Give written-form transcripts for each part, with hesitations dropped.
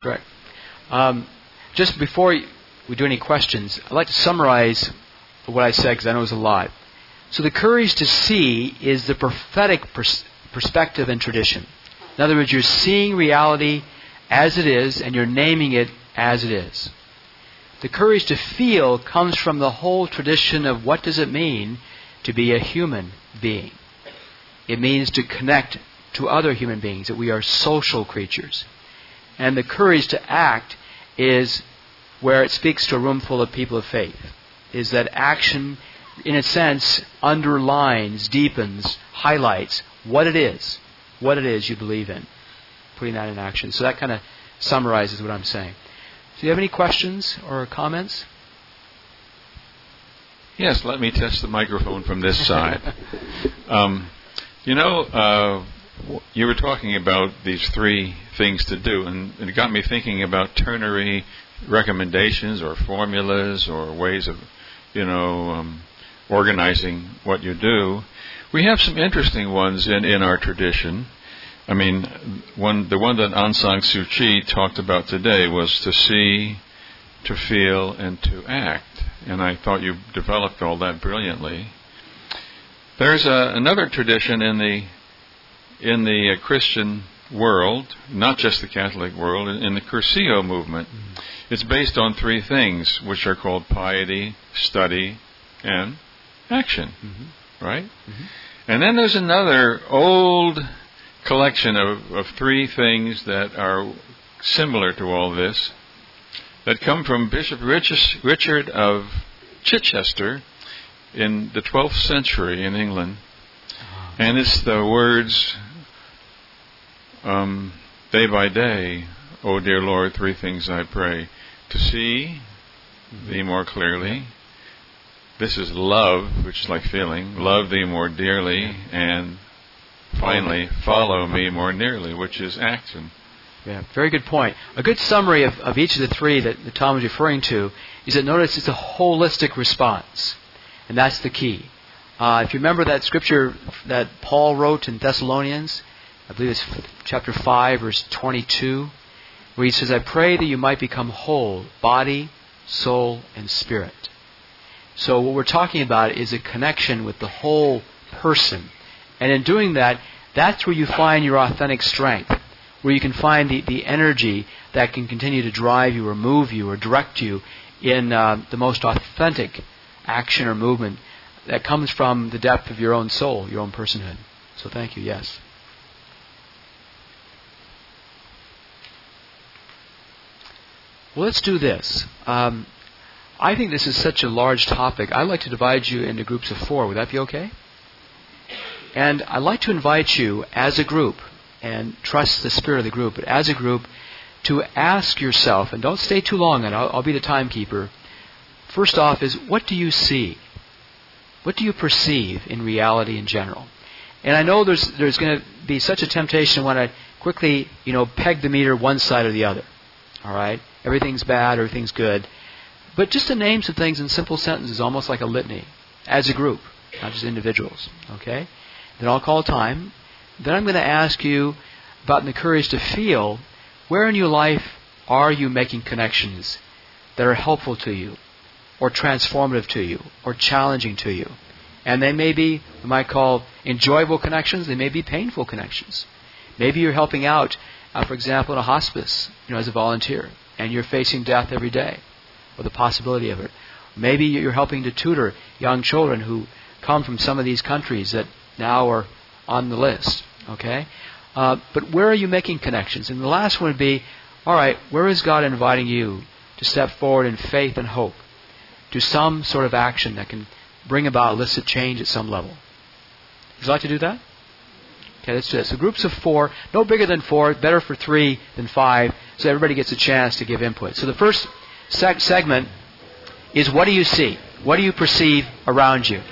Correct. Just before we do any questions, I'd like to summarize what I said because I know it was a lot. So the courage to see is the prophetic perspective and tradition. In other words, you're seeing reality as it is and you're naming it as it is. The courage to feel comes from the whole tradition of what does it mean to be a human being. It means to connect to other human beings, that we are social creatures. And the courage to act is where it speaks to a room full of people of faith, is that action, in a sense, underlines, deepens, highlights what it is you believe in, putting that in action. So that kind of summarizes what I'm saying. Do you have any questions or comments? Yes, let me test the microphone from this side. You were talking about these three things to do, and it got me thinking about ternary recommendations or formulas or ways of, organizing what you do. We have some interesting ones in our tradition. I mean, the one that Aung San Suu Kyi talked about today was to see, to feel, and to act. And I thought you developed all that brilliantly. There's another tradition in the Christian world, not just the Catholic world, in the Cursillo movement. Mm-hmm. It's based on three things, which are called piety, study, and action. Mm-hmm. Right? Mm-hmm. And then there's another old collection of three things that are similar to all this, that come from Bishop Richard of Chichester in the 12th century in England. And it's the words, day by day, O dear Lord, three things I pray. To see Thee more clearly. This is love, which is like feeling. Love Thee more dearly. And finally, follow me more nearly, which is action. Yeah, very good point. A good summary of each of the three that Tom was referring to is that notice it's a holistic response. And that's the key. If you remember that scripture that Paul wrote in Thessalonians, I believe it's chapter 5, verse 22, where he says, I pray that you might become whole, body, soul, and spirit. So what we're talking about is a connection with the whole person. And in doing that, that's where you find your authentic strength, where you can find the energy that can continue to drive you or move you or direct you in the most authentic action or movement that comes from the depth of your own soul, your own personhood. So thank you, yes. Well, let's do this. I think this is such a large topic. I'd like to divide you into groups of 4. Would that be okay? And I'd like to invite you as a group, and trust the spirit of the group, but as a group, to ask yourself, and don't stay too long, and I'll be the timekeeper. First off is, what do you see? What do you perceive in reality in general? And I know there's going to be such a temptation to want to quickly, peg the meter one side or the other. All right? Everything's bad, everything's good. But just to name some things in simple sentences, almost like a litany, as a group, not just individuals. Okay? Then I'll call time. Then I'm going to ask you about the courage to feel, where in your life are you making connections that are helpful to you, or transformative to you, or challenging to you. And they may be, we might call, enjoyable connections. They may be painful connections. Maybe you're helping out, for example, in a hospice, as a volunteer, and you're facing death every day, or the possibility of it. Maybe you're helping to tutor young children who come from some of these countries that now are on the list. Okay? But where are you making connections? And the last one would be, all right, where is God inviting you to step forward in faith and hope to some sort of action that can bring about illicit change at some level? Would you like to do that? Okay, let's do it. So groups of 4, no bigger than 4, better for 3 than 5, so everybody gets a chance to give input. So the first segment is, what do you see? What do you perceive around you?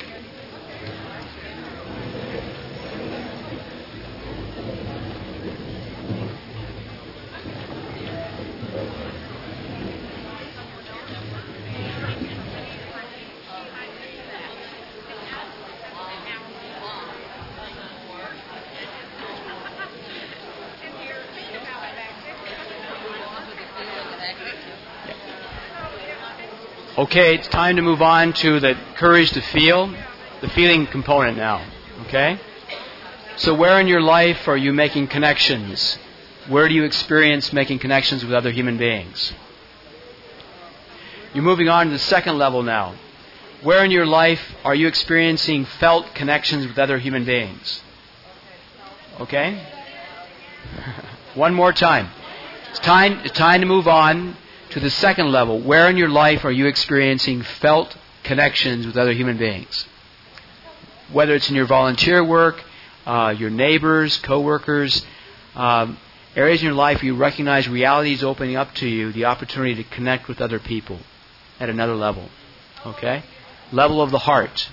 Okay, it's time to move on to the courage to feel, the feeling component now. Okay? So where in your life are you making connections? Where do you experience making connections with other human beings? You're moving on to the second level now. Where in your life are you experiencing felt connections with other human beings? Okay? One more time. It's time to move on to the second level. Where in your life are you experiencing felt connections with other human beings? Whether it's in your volunteer work, your neighbors, co-workers, areas in your life where you recognize reality is opening up to you, the opportunity to connect with other people at another level. Okay? Level of the heart.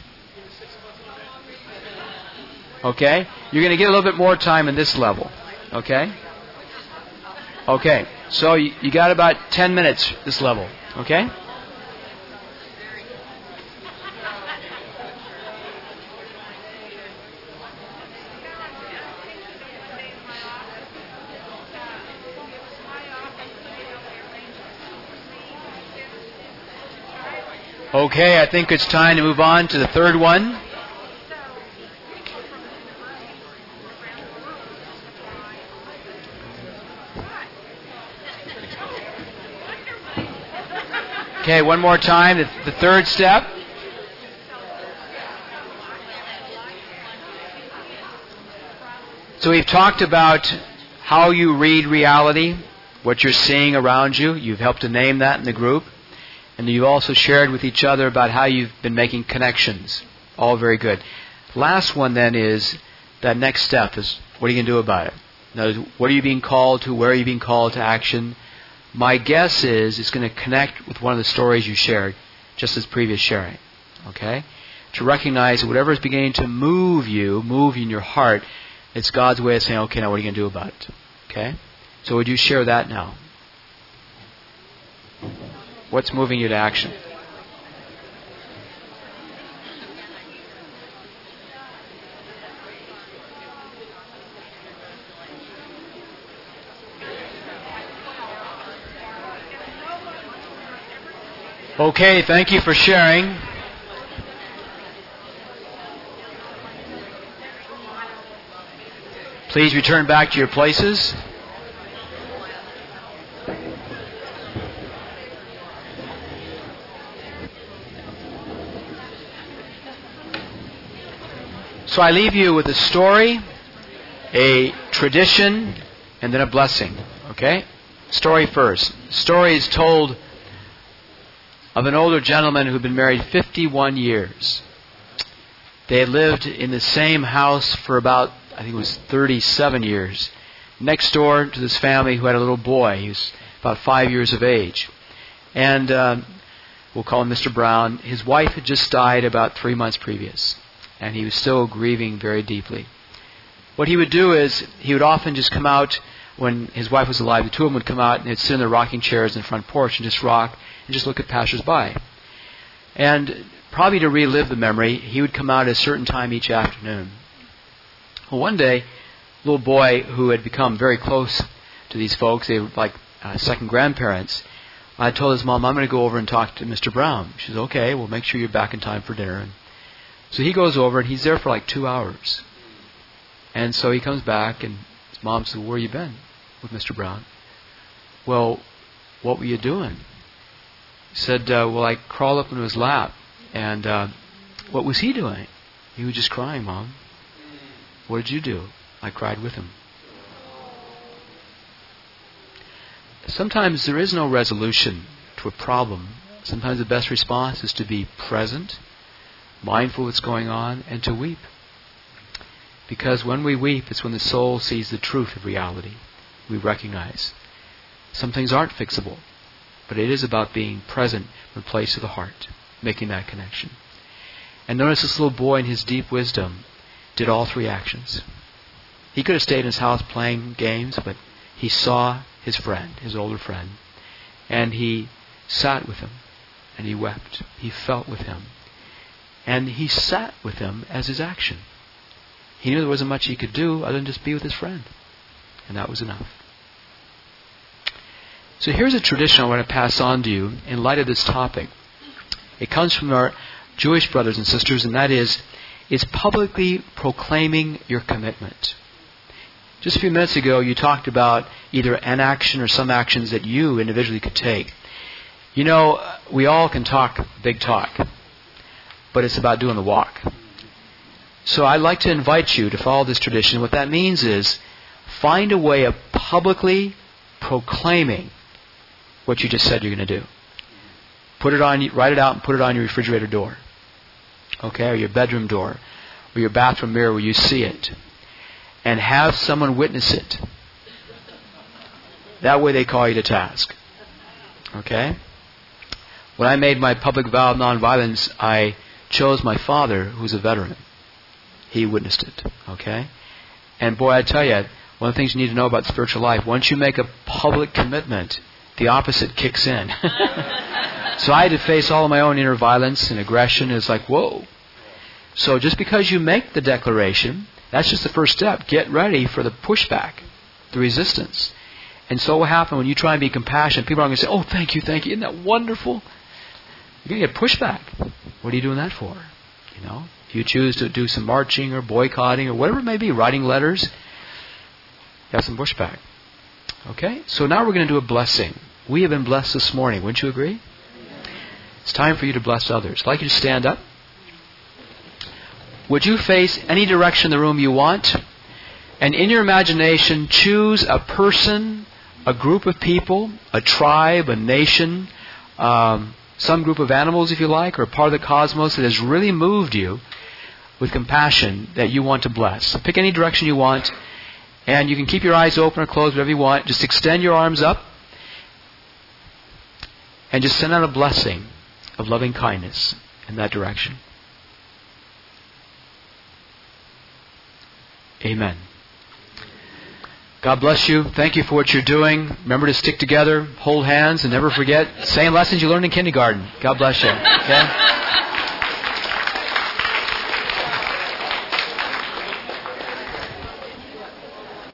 Okay? You're going to get a little bit more time in this level. Okay? Okay. So you got about 10 minutes this level. Okay? Okay, I think it's time to move on to the third one. Okay, one more time. The third step. So we've talked about how you read reality, what you're seeing around you. You've helped to name that in the group. And you've also shared with each other about how you've been making connections. All very good. Last one then is that next step is what are you going to do about it? Now, what are you being called to? Where are you being called to action? My guess is it's going to connect with one of the stories you shared, just as previous sharing. Okay? To recognize that whatever is beginning to move you in your heart, it's God's way of saying, okay, now what are you going to do about it? Okay? So would you share that now? What's moving you to action? Okay, thank you for sharing. Please return back to your places. So I leave you with a story, a tradition, and then a blessing. Okay? Story first. Story is told of an older gentleman who had been married 51 years. They had lived in the same house for about, I think it was 37 years. Next door to this family who had a little boy. He was about 5 years of age. And we'll call him Mr. Brown. His wife had just died about 3 months previous. And he was still grieving very deeply. What he would do is, he would often just come out when his wife was alive. The two of them would come out and they'd sit in their rocking chairs in the front porch and just rock and just look at passers-by. And probably to relive the memory, he would come out at a certain time each afternoon. Well, one day, a little boy who had become very close to these folks, they were like second grandparents, I told his mom, I'm going to go over and talk to Mr. Brown. She says, okay, well, make sure you're back in time for dinner. And so he goes over and he's there for like 2 hours. And so he comes back and his mom says, where you been with Mr. Brown? Well, what were you doing? He said, well, I crawled up into his lap. And what was he doing? He was just crying, Mom. What did you do? I cried with him. Sometimes there is no resolution to a problem. Sometimes the best response is to be present, mindful of what's going on, and to weep. Because when we weep, it's when the soul sees the truth of reality. We recognize some things aren't fixable, but it is about being present in the place of the heart, making that connection. And notice this little boy in his deep wisdom did all three actions. He could have stayed in his house playing games, but he saw his friend, his older friend, and he sat with him, and he wept. He felt with him. And he sat with him as his action. He knew there wasn't much he could do other than just be with his friend. And that was enough. So here's a tradition I want to pass on to you in light of this topic. It comes from our Jewish brothers and sisters, and that is publicly proclaiming your commitment. Just a few minutes ago, you talked about either an action or some actions that you individually could take. You know, we all can talk big talk, but it's about doing the walk. So I'd like to invite you to follow this tradition. What that means is find a way of publicly proclaiming what you just said you're going to do. Write it out and put it on your refrigerator door. Okay, or your bedroom door, or your bathroom mirror where you see it. And have someone witness it. That way they call you to task. Okay? When I made my public vow of nonviolence, I chose my father, who's a veteran. He witnessed it. Okay? And boy, I tell you, one of the things you need to know about spiritual life, once you make a public commitment, the opposite kicks in. So I had to face all of my own inner violence and aggression. It's like, whoa. So just because you make the declaration, that's just the first step. Get ready for the pushback, the resistance. And so what will happen when you try and be compassionate? People are going to say, oh, thank you. Isn't that wonderful? You're going to get pushback. What are you doing that for? You know, if you choose to do some marching or boycotting or whatever it may be, writing letters, you have some pushback. Okay? So now we're going to do a blessing. We have been blessed this morning. Wouldn't you agree? It's time for you to bless others. I'd like you to stand up. Would you face any direction in the room you want? And in your imagination, choose a person, a group of people, a tribe, a nation, some group of animals if you like, or part of the cosmos that has really moved you with compassion that you want to bless. Pick any direction you want, and you can keep your eyes open or closed, whatever you want. Just extend your arms up and just send out a blessing of loving kindness in that direction. Amen. God bless you. Thank you for what you're doing. Remember to stick together, hold hands, and never forget. Same lessons you learned in kindergarten. God bless you. Okay?